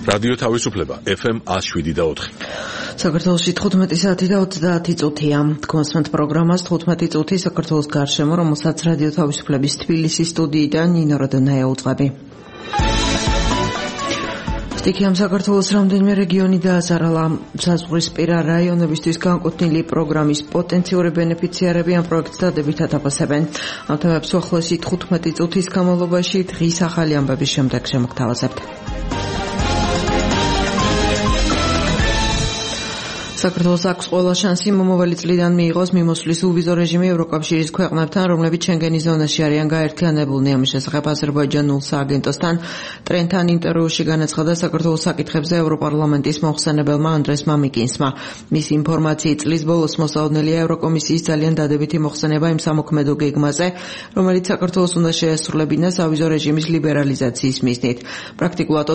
რადიო თავისუფლება FM 107.4. საქართველოში 15 საათი და 30 წუთია. გქონსმენთ პროგრამას 15 წუთი საქართველოს გარშემო, რომელსაც რადიო თავისუფლების თბილისის სტუდიიდან ნინო რადონაია უძღვები. სტიქიამ საქართველოს რამდენიმე რეგიონი დააზარალა. საზღვრისპირა რაიონებისთვის განკუთვნილი პროგრამის პოტენციური ბენეფიციარები ამ პროექტს დადებითად აფასებენ. ამ თემებს უახლოესი 15 წუთის განმავლობაში დღის ახალი ამბების შემდეგ შემოგთავაზებთ. საქართველოს აქვს ყველა შანსი მომავალი წლიდან მიიღოს მიმოსვლის უვიზო რეჟიმი ევროკავშირის ქვეყნებთან, რომლებიც შენგენის ზონაში არიან გაერთიანებულნი. ამის შესახებ აზერბაიჯანულ სააგენტოსთან ტრენთან ინტერვიუში განაცხადა საქართველოს საკითხებზე ევროპარლამენტის მოხსენებელმა ანდრეს მამიკინსმა. მის ინფორმაციით წლის ბოლოს მოსაოდნელია ევროკომისიის ძალიან დადებითი მოხსენება იმ სამოქმედო გეგმაზე, რომელიც საქართველოს უნდა შეესრულებინოს ავიზო რეჟიმის ლიბერალიზაციის მიზნით. პრაქტიკულად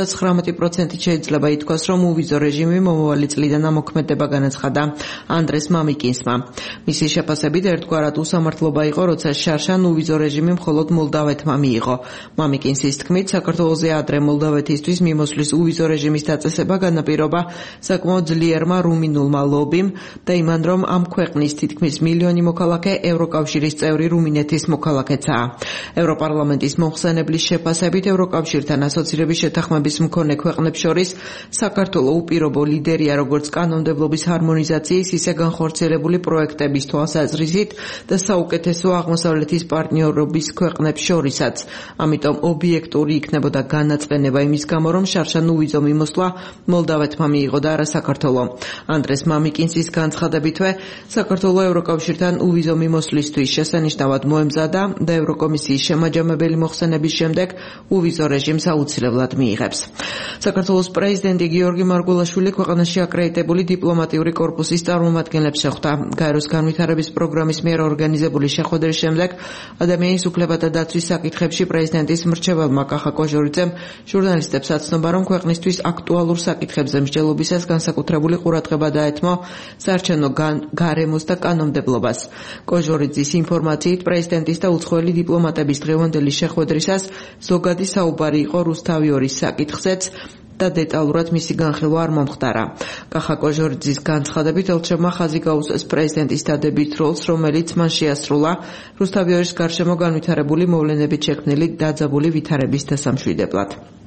99% შეიძლება ითქვას, რომ უვიზო რეჟიმი მომავალი წლიდან ამოქმედება განაცხადა ანდრეს მამიკინსმა. მისი შეფასებით ერთგვარად უსამართლობა იყო, როცა შარშან უვიზო რეჟიმი მხოლოდ მოლდავეთმა მიიღო. მამიკინსის თქმით, საქართველოზე ადრე მოლდავეთისთვის მიმოსვლის უვიზო რეჟიმის დაწესება განაპირობა საკმაოდ ძლიერმა რუმინულმა ლობიმ და იმან, რომ ამ ქვეყნის თითქმის მილიონი მოქალაქე ევროკავშირის წევრი რუმინეთის მოქალაქეცაა. ევროპარლამენტის მოხსენებლის შეფასებით ევროკავშირთან ასოცირების შეთანხმების მქონე ქვეყნებს შორის საქართველო უპირობო ლიდერია როგორც კანონმდებლობის ჰარმონიზაციის, ისე განხორციელებული პროექტების თვალსაზრისით და საუკეთესო აღმოსავლეთის პარტნიორობის ქვეყნებს შორისაც. ამიტომ ობიექტური იქნებოდა განაწყენება იმის გამო, რომ შარშან უვიზო მიმოსვლა მოლდავეთმა მიიღო და არა საქართველო. ანდრეს მამიკინსის განცხადებითვე, საქართველო ევროკავშირთან უვიზო მიმოსვლისთვის შესანიშნავად მოემზადა და ევროკომისიის შემაჯამებელი მოხსენების შემდეგ უვიზო რეჟიმს აუცილებლად მიიღებს. საქართველოს პრეზიდენტი გიორგი მარგველაშვილი ქვეყანაში აკრედიტებული დიპლომატიური კორპუსის წარმომადგენლებს შეხვდა. გაეროს განვითარების პროგრამის მიერ ორგანიზებული შეხვედრის შემდეგ ადამიანის უფლებათა დაცვის საკითხებში პრეზიდენტის მრჩეველმა კახა კოჟორიძემ ჟურნალისტებს აცნობა, რომ ქვეყნისთვის აქტუალურ საკითხებზე მსჯელობისას განსაკუთრებული ყურადღება დაეთმო საარჩევნო გარემოს და კანონმდებლობას. კოჟორიძის ინფორმაციით, პრეზიდენტის და უცხოელი დიპლომატების დღევანდელი შეხვედრისას ზოგადი საუბარი იყო რუსთავიორის საკითხზეც და დეტალურად მისი განხილვა არ მომხდარა. კახა კოჟორიძის განცხადებით, ელჩებმა ხაზი გაუსვეს პრეზიდენტის დადებით როლს, რომელიც მან შეასრულა რუსთავიორის გარშემო განვითარებული მოვლენებით შექმნილი დაძაბული ვითარების დასამშვიდებლად.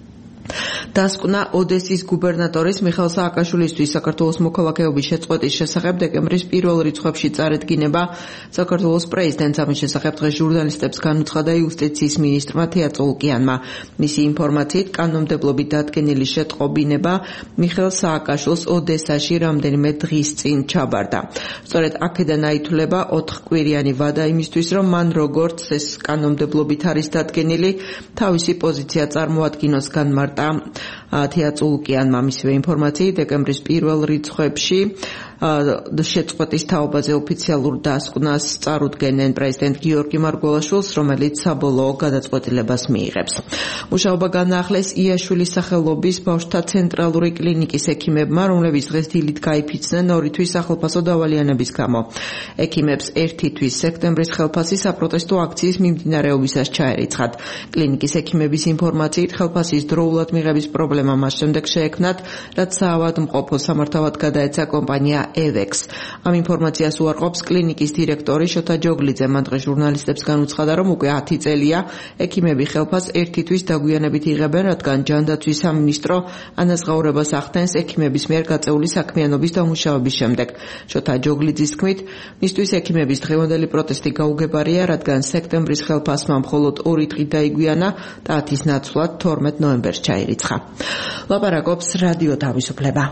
დასკვნა ოდესის გუბერნატორის მიხეილ სააკაშვილისთვის საქართველოს მოქალაქეობის შეწყვეტის შესახებ დეკემბრის პირველ რიცხვებში წარედგინება საქართველოს პრეზიდენტს. ამის შესახებ დღეს ჟურნალისტებს განუცხადა იუსტიციის მინისტრმა თეა წოლკიანმა. მისი ინფორმაციით, კანონმდებლობით დადგენილი შეტყობინება მიხეილ სააკაშვილს ოდესაში რამდენიმე დღის წინ ჩაბარდა. სწორედ აქედან აითვლება 4 კვირიანი ვადა იმისთვის, რომ მან როგორც ეს კანონმდებლობით არის დადგენილი, თავისი პოზიცია წარმოადგინოს განმარტა თეა წოლკიანმა. მისივე ინფორმაციით, დეკემბრის პირველ რიცხვებში შეწყვეტის თაობაზე ოფიციალურ დასკვნას წარუდგენენ პრეზიდენტ გიორგი მარგველაშვილს, რომელიც საბოლოო გადაწყვეტილებას მიიღებს. მუშაობა განაახლეს იაშვილის სახელობის ბავშვთა ცენტრალური კლინიკის ექიმებმა, რომლებიც დღეს დილით გაიფიცნენ 2 თვის სახელფასო დავალიანების გამო. ექიმებს 1 თვის სექტემბრის ხელფასი საპროტესტო აქციის მიმდინარეობისას ჩაერიცხათ. კლინიკის ექიმების ინფორმაციით, ხელფასის დროულად მიღების პრობლემა მას შემდეგ შეექმნათ, რაც საავადმყოფო სამართავად გადაეცა კომპანია EVEX. ამ ინფორმაციას უარყოფს კლინიკის დირექტორი შოთა ჯოგლიძე. მან დღეს ჟურნალისტებს განუცხადა, რომ უკვე 10 წელია ექიმები ხელფასს 1 თვის დაგვიანებით იღებენ, რადგან ჯანდაცვის სამინისტრო ანაზღაურებას ახდენს ექიმების მიერ გაწეული საქმიანობის დამუშავების შემდეგ. შოთა ჯოგლიძის თქმით, მისთვის ექიმების დღევანდელი პროტესტი გაუგებარია, რადგან სექტემბრის ხელფასმა მხოლოდ 2 დღით დაიგვიანა და 10-ის ნაცვლად 12 ნოემბერს ჩაირიცხა. ლაპარაკობს რადიო თავისუფლება.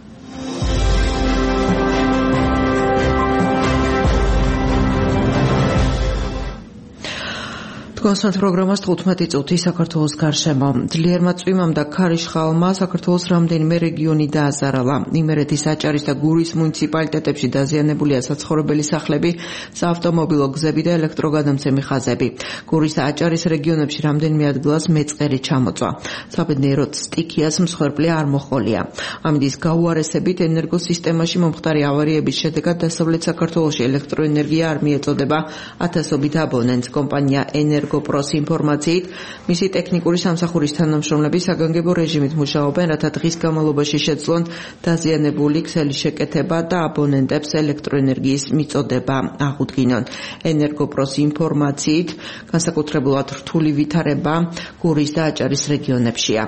გონსმენთ პროგრამას 15 წუთი საქართველოს გარშემო. ძლიერმა წვიმამ და ქარიშხალმა საქართველოს რამდენიმე რეგიონი დააზარალა. იმერეთის, აჭარის და გურის მუნიციპალიტეტებში დაზიანებულია საცხოვრებელი სახლები, საავტომობილო გზები და ელექტროგადამცემი ხაზები. გურის და აჭარის რეგიონებში რამდენიმე ადგილას მეწყერი ჩამოწვა. საბედნიეროდ სტიქიას მსხვერპლი არ მოჰყოლია. ამის გაუარესებით ენერგოსისტემაში მომხდარი ავარიების შედეგად დასავლეთ საქართველოში ელექტროენერგია არ მიეწოდება ათასობით აბონენტს. კომპანია ენერგო ენერგოპროს ინფორმაციით, მისი ტექნიკური სამსახურის თანამშრომლები საგანგებო რეჟიმით მუშაობენ, რათა დღის განმავლობაში შეძლონ დაზიანებული ქსელის შეკეთება და აბონენტებს ელექტროენერგიის მიწოდება აღუდგინონ. ენერგოპროს ინფორმაციით, განსაკუთრებულად რთული ვითარება გურის და აჭარის რეგიონებშია.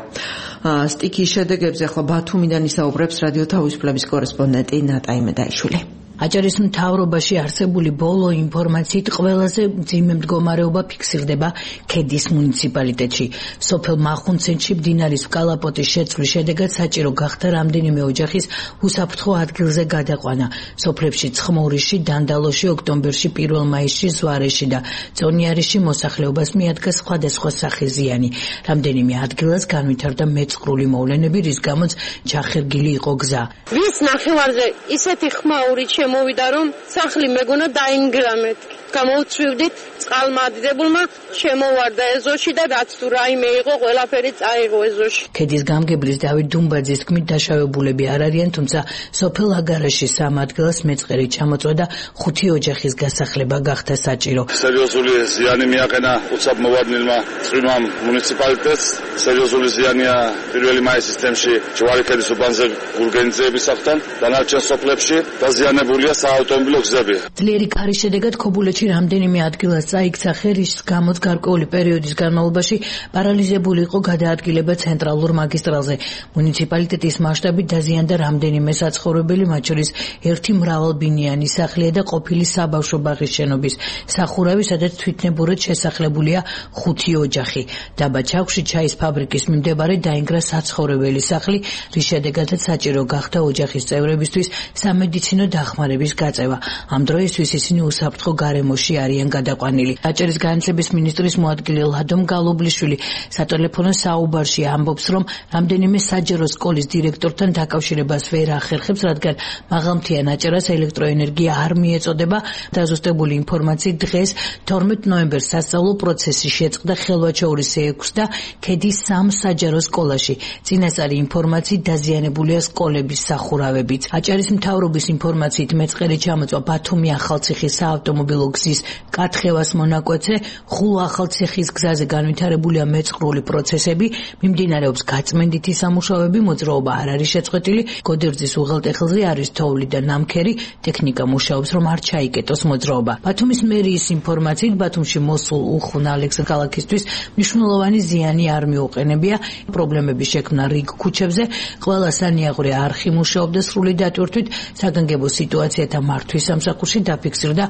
სტიქიის შედეგებზე ახლა ბათუმიდან ისაუბრებს რადიო თავისუფლების კორესპონდენტი ნატა იმედაიშვილი. აჭარის მთავრობაში არსებული ბოლო ინფორმაციით ყველაზე მძიმე მდგომარეობა ფიქსირდება ქედის მუნიციპალიტეტში. სოფელ მახუნცეთში მდინარის კალაპოტის შეცვლის შედეგად საჭირო გახდა რამდენიმე ოჯახის უსაფრთხო ადგილზე გადაყვანა. სოფლებში ცხმორიში, დანდალოში, ოქტომბერში, 1 მაისში, ზვარეში და წონიარიში მოსახლეობას მიადგა სხვადასხვა სახის ზიანი. რამდენიმე ადგილას განვითარდა მეწყრული მოვლენები, რის გამოც ჩახერგილი იყო გზა. ვის ნახევარზე ისეთი ხმაური მოვიდა რომ სახლი მეგონა დაინგრა მეთქი. გამოვცვივდით წყალმადიდებულმა შემოვარდა ეზოში და რაც თუ რაიმე იყო ყველაფერი წაიღო ეზოში. ქედის გამგებლის დავით დუმბაძის თქმით დაშავებულები არ არიან, თუმცა სოფელ აგარაში 3 ადგილას მეწყერი ჩამოწვა და 5 ოჯახის გასახლება გახდა საჭირო. სერიოზული ზიანი მიაყენა უცებ მოვარდნილმა წვიმამ მუნიციპალიტეტს. სერიოზული ზიანია 1 მაისის თემში ჯვარი ქედის უბანზე გულგენიძეების სახლთან, დანარჩენ სოფლებში დაზიანებულია საავტომობილო გზები. ძლიერი ქარის შედეგად ქობულეთში რამდენიმე ადგილას წაიქცა ხე, რის გამოც გარკვეული პერიოდის განმავლობაში პარალიზებული იყო გადაადგილება ცენტრალურ მაგისტრალზე. მუნიციპალიტეტის მასშტაბით დაზიანდა რამდენიმე საცხოვრებელი, მათ შორის ერთი მრავალბინიანი სახლია და ყოფილი საბავშვო ბაღის შენობის სახურავი, სადაც თვითნებურად შესახლებულია 5 ოჯახი. დაბა ჩაქვში ჩაის ფაბრიკის მიმდებარე დაინგრა საცხოვრებელი სახლი, რის შედეგადაც საჭირო გახდა ოჯახის წევრებისთვის სამედიცინო დახმარების გაწევა. ამ დროისთვის ისინი უსაფრთხო გარემოში არიან გადაყვანილი. აჭარის განათლების მინისტრის მოადგილე ლადომ გალობლიშვილი სატელეფონო საუბარში ამბობს, რომ რამდენიმე საჯარო სკოლის დირექტორთან დაკავშირებას ვერ ახერხებს, რადგან მაღალმთიან აჭარას ელექტროენერგია არ მიეწოდება. დაზუსტებული ინფორმაციით დღეს 12 ნოემბერს სასწავლო პროცესი შეწყდა ხელვაჩაურის 6 და ქედის 3 საჯარო სკოლაში. წინასწარი ინფორმაციით დაზიანებულია სკოლების სახურავებიც. აჭარის მთავრობის ინფორმაციით მეწყერი ჩამოწვა ბათუმი ახალციხის საავტომობილო გზის კათხევას მონაკვეთზე. ხულო ახალციხის გზაზე განვითარებულია მეწყრული პროცესები, მიმდინარეობს გაწმენდითი სამუშაოები, მოძრაობა არ არის შეწყვეტილი. გოდერძის უღელტეხილზე არის თოვლი და ნამქერი, ტექნიკა მუშაობს, რომ არ ჩაიკეტოს მოძრაობა. ბათუმის მერიის ინფორმაციით ბათუმში მოსულ უხუნ ალექს ქალაქისთვის მნიშვნელოვანი ზიანი არ მიუყენებია. პრობლემები შექმნა რიგ ქუჩებზე, ყველა სანიაღვრე არხი მუშაობდა სრული დატვირთვით. საგანგებო სიტუაციათა მართვის სამსახურში დაფიქსირდა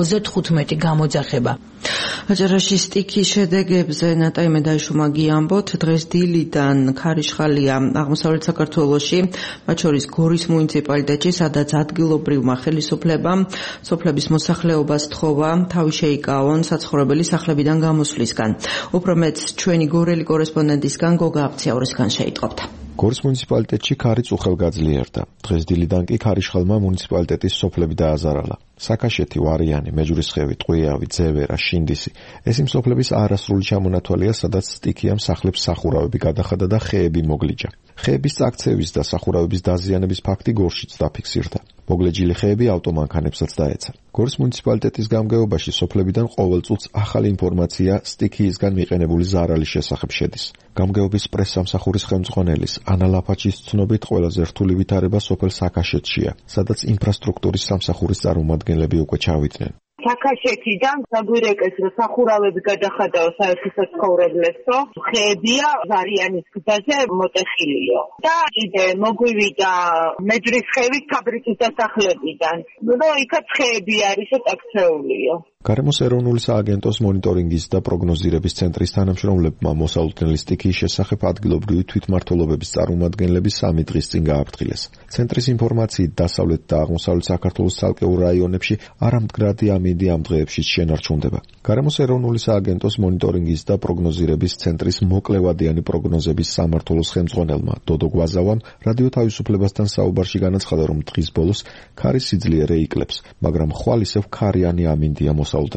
35 გამოძახება. აჭარაში სტიქიის შედეგებზე ნატა იმედაიშვილმა გიამბოთ. დღეს დილიდან ქარიშხალია აღმოსავლეთ საქართველოში, მათ შორის გორის მუნიციპალიტეტში, სადაც ადგილობრივმა ხელისუფლებამ სოფლების მოსახლეობას თხოვა თავი შეიკავონ საცხოვრებელი სახლებიდან გამოსვლისგან. უფრო მეც ჩვენი გორელი კორესპონდენტისგან გოგა აფციაურისგან შეიტყობთ. გორის მუნიციპალიტეტში ქარი წუხელ გაძლიერდა. დღეს დილიდან კი ქარიშხალმა მუნიციპალიტეტის სოფლები დააზარალა. საკაშეთი, ვარიანი, მეჯვრისხევი, ტყვიავი, ძევერა, შინდისი. ეს იმ სოფლების არასრული ჩამონათვალია, სადაც სტიქიამ სახლებს სახურავები გადახადა და ხეები მოგლიჯა. ხეების წაქცევის და სახურავების დაზიანების ფაქტი გორშიც დაფიქსირდა. მოგლეჯილი ხეები ავტომანქანებსაც დაეცა. გორის მუნიციპალიტეტის გამგეობაში სოფლებიდან ყოველ წუთს ახალი ინფორმაცია სტიქიისგან მიყენებული ზარალის შესახებ შედის. გამგეობის პრესსამსახურის ხელმძღვანელის ანა ლაფაჩის ცნობით ყველაზე რთული ვითარება სოფელ საკაშეთშია, სადაც ინფრასტრუქტურის სამსახურის წარმომადგენლები უკვე ჩავიდნენ. საკაშეთიდან საგვირეკეს სახურავები გადახადაო საერთაშორისო ხეებია ვარიანის გზაზე მოტეხილიო და კიდე მოგვივიდა მეჯვრისხევის ფაბრიკის დასახლებიდან. ნუ იქაც ხეები არის წაქცეულიო. გარემოს ეროვნული სააგენტოს მონიტორინგის და პროგნოზირების ცენტრის თანამშრომლებმა მოსალოდნელი სტიქიის შესახებ ადგილობრივი თვითმმართველობების წარმომადგენლები 3 დღის წინ გააფრთხილეს. ცენტრის ინფორმაციით დასავლეთ და აღმოსავლეთ საქართველოს ცალკეულ რაიონებში არამდგრადი ამინდი ამ დღეებში შენარჩუნდება. გარემოს ეროვნული სააგენტოს მონიტორინგის და პროგნოზირების ცენტრის მოკლევადიანი პროგნოზების სამმართველოს ხელმძღვანელმა დოდო გვაზავამ რადიო თავისუფლებასთან საუბარში განაცხადა, რომ დღის ბოლოს ქარის სიძლიერე იკლებს, მაგრამ ხვალ ისევ ქარიანი ამინდია მოსალოდნელი.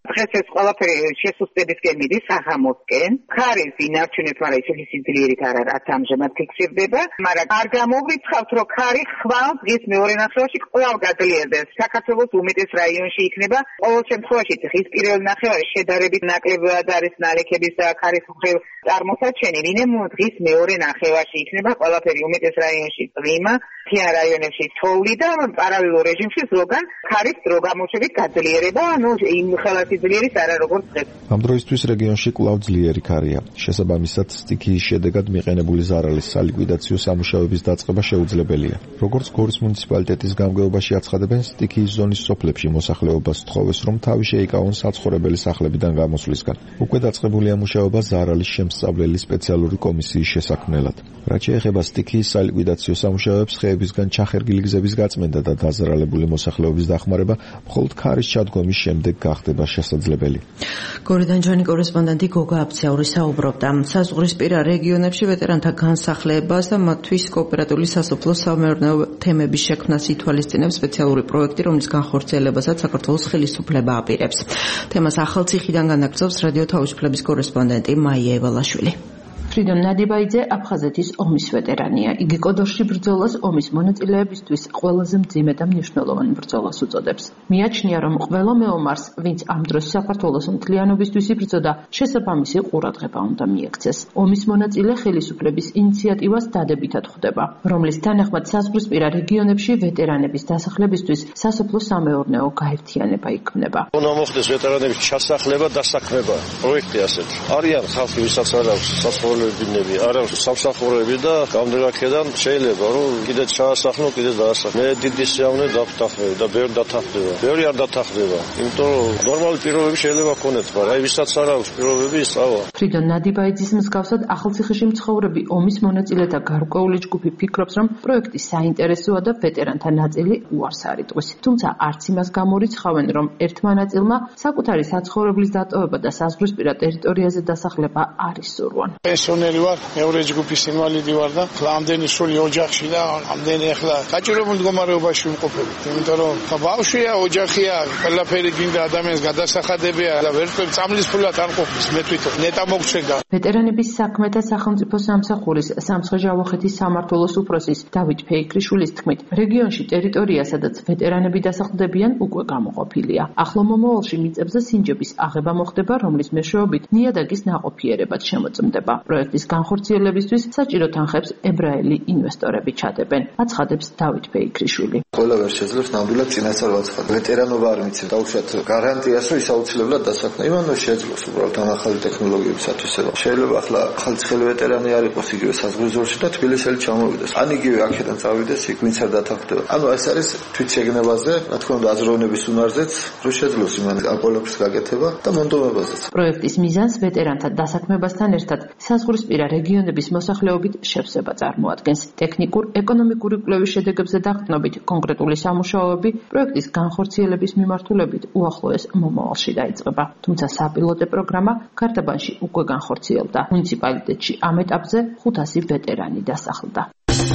დღეს ეს ყველაფერი შესუსტებისკენ მიდის საღამოსკენ. ხარის ინარჩუნეთ, მაგრამ ისეთი სიძლიერით არა, რაც ამჟამად ფიქსირდება, მაგრამ არ გამოვრიცხავთ, რომ ხარი ხვალ დღის მეორე ნახევარში კვლავ გაძლიერდეს. საქართველოს უმეტეს რაიონში იქნება ყოველ შემთხვევაში დღის პირველ ნახევარში შედარებით ნაკლებად არის ნალექების და ხარის მხრივ წარმოსაჩენი, ვინმე დღის მეორე ნახევარში იქნება ყველაფერი უმეტეს რაიონში წვიმა, მთიან რაიონებში თოვლი და პარალელურ რეჟიმში ზოგან ხარის დრო გამოშვებით გაძლიერება, იმ ხელა სიძლიერით არა როგორც დღეს. ამ დროისთვის რეგიონში კვლავ ძლიერი ქარია. შესაბამისად, სტიქიის შედეგად მიყენებული ზარალის სალიკვიდაციო სამუშაოების დაწყება შეუძლებელია. როგორც გორის მუნიციპალიტეტის გამგეობაში აცხადებენ, სტიქიის ზონის სოფლებში მოსახლეობას თხოვეს, რომ თავი შეიკავონ საცხოვრებელი სახლებიდან გამოსვლისგან. უკვე დაწყებულია მუშაობა ზარალის შემსწავლელი სპეციალური კომისიის შესაქმნელად. რაც შეეხება სტიქიის სალიკვიდაციო სამუშაოებს, ხეებისგან ჩახერგილი გზების გაწმენდა და დაზარალებული მოსახლეობის დახმარება მხოლოდ ქარის ჩადგომის შემდეგ გახდება შესაძლებელი. გორიდან ჩვენი კორესპონდენტი გოგა აფცაური საუბრობდა საზღვრისპირა რეგიონებში ვეტერანთა განსახლებას და მათთვის კოოპერატიული სასოფლო სამეურნეო თემების შექმნას ითვალისწინებს სპეციალური პროექტი, რომლის განხორციელებასაც საქართველოს ხელისუფლება აპირებს. თემას ახალციხიდან განაგრძობს რადიო თავისუფლების კორესპონდენტი მაია ევალაშვილი. ფრიდონ ნადიბაიძე აფხაზეთის ომის ვეტერანია. იგი კოდორში ბრძოლას ომის მონაწილეებისთვის ყველაზე მძიმე და მნიშვნელოვანი ბრძოლას უწოდებს. მიაჩნია, რომ ყველა მეომარს, ვინც ამ დროს საქართველოს მთლიანობისთვის იბრძოდა, შესაბამისი ყურადღება უნდა მიექცეს. ომის მონაწილე ხელისუფლების ინიციატივას დადებითად ხვდება, რომლის თანახმად საზღვრისპირა რეგიონებში ვეტერანების დასახლებისთვის სასოფლო სამეურნეო გაერთიანება იქმნება. უნდა მოხდეს ვეტერანების ჩასახლება და დასაქმება. პროექტი ასეთი. არიან ხალხი, ვისაც არ აქვს სასოფლო არა სამსახურები და გამდგარაკედან შეიძლება რომ კიდე ჩაასახლო, კიდე დაასახლო. მე დიდი სიამოვნე დავთანხმები და ბევრი დათანხმდება. ბევრი არ დათანხმდება, იმიტომ რომ ნორმალური პირობები შეიძლება ქონდეთ, მაგრამ აი ვისაც არ აქვს პირობები, სწავლა. ფრიდონ ნადიბაიძის მსგავსად ახალციხეში მცხოვრები ომის მონაწილეთა გარკვეული ჯგუფი ფიქრობს, რომ პროექტი საინტერესოა და ვეტერანთა ნაწილი უარს არ იტყვის. თუმცა არც იმას გამორიცხავენ, რომ ერთმა ნაწილმა საკუთარი საცხოვრებლის დატოვება და საზღვრისპირა ტერიტორიაზე დასახლება არის სურვან. პენსიონერი ვარ, მეორე ჯგუფის ინვალიდი ვარ და ამდენი სული ოჯახში და ამდენი ახლა გაჭირებულ მდგომარეობაში ვიმყოფები. იმიტომ რომ ბავშვია, ოჯახია, ყველაფერი გინდა ადამიანს გადასახადებია და ვერტყვი წამლის ფულად არ ყოფნის, მე თვითონ ნეტა მოგჩენდა. ვეტერანების საქმეთა სახელმწიფო სამსახურის სამცხე-ჟავახეთის სამმართველოს უფროსის დავით ფეიქრიშვილის თქმით, რეგიონში ტერიტორია, სადაც ვეტერანები დასახლდებიან, უკვე გამოყოფილია. ახლო მომავალში მიწებზე სინჯების აღება მოხდება, რომლის მეშვეობით ნიადაგის ნაყოფიერებად შემოწმდება. პროექტის განხორციელებისთვის საჭირო თანხებს ებრაელი ინვესტორები ჩადებენ. აცხადებს დავით ფეიქრიშვილი. ყველა ვერ შეძლებს ნამდვილად წინასწარ ვაცხადო. ვეტერანობა არ მიცემ. დაუშვათ გარანტიას, რომ ის აუცილებლად დასაქმება. იმანო შეძლოს უბრალოდ ამ ახალი ტექნოლოგიების ათვისება. შეიძლება ახლა ახალციხელი ვეტერანი არ იყოს იგივე საზღვარგარეთ და თბილისელი ჩამოვიდეს. ან იგივე აქედან წავიდეს, იქ ვინც არ დათანხმდება. ანუ ეს არის თვითშეგნებაზე, რა თქმა უნდა, აზროვნების უნარზეც, რომ შეძლოს იმან ამ ყველაფრის გაკეთება და მონდომებაზეც. პროექტის მიზანს ვეტერანთა დასაქმებასთან ერთად საზღვრისპირა რეგიონების მოსახლეობით შევსება წარმოადგენს. ტექნიკურ, ეკონომიკური კვლევის შედეგებზე დაყრდნობით კონკრეტული სამუშაოები პროექტის განხორციელების მიმართულებით უახლოეს მომავალში დაიწყება. თუმცა საპილოტე პროგრამა ქართაბანში უკვე განხორციელდა. მუნიციპალიტეტში ამ ეტაპზე 500 ვეტერანი დასახლდა.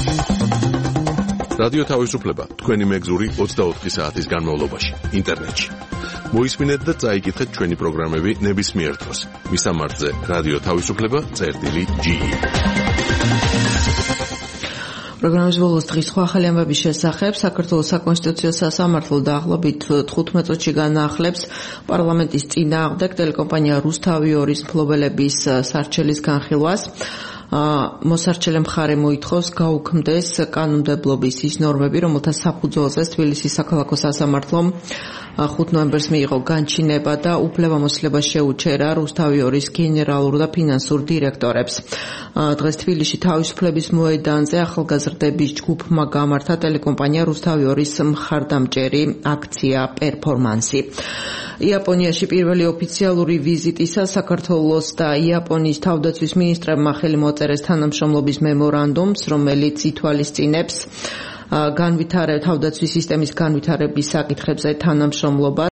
რადიო თავისუფლება თქვენი მეგზური 24 საათის განმავლობაში ინტერნეტში. მოისმინეთ და წაიკითხეთ ჩვენი პროგრამები ნებისმიერ დროს. მისამართზე რადიო თავისუფლება.ge. პროგრამის ბოლოს დღის სხვა ახალი ამბების შესახებ საქართველოს საკონსტიტუციო სასამართლო დაახლოებით 15 წუთში განაახლებს პარლამენტის წინააღმდეგ ტელეკომპანია რუსთავი 2-ის მფლობელების სარჩელის განხილვას. მოსარჩელე მხარე მოითხოვს გაუქმდეს კანონმდებლობის ის ნორმები, რომელთა საფუძველზე თბილისის საქალაქო სასამართლომ 5 ნოემბერს მიიღო განჩინება და უფლებამოსილება შეუჩერა რუსთავი 2-ის გენერალურ და ფინანსურ დირექტორებს. დღეს თბილისში თავისუფლების მოედანზე ახალგაზრდების ჯგუფმა გამართა ტელეკომპანია რუსთავი 2-ის მხარდამჭერი აქცია პერფორმანსი. იაპონიაში პირველი ოფიციალური ვიზიტისას საქართველოს და იაპონიის თავდაცვის მინისტრებმა ხელი მოაწერეს თანამშრომლობის მემორანდუმს, რომელიც ითვალისწინებს თავდაცვის სისტემის განვითარების საკითხებზე თანამშრომლობას.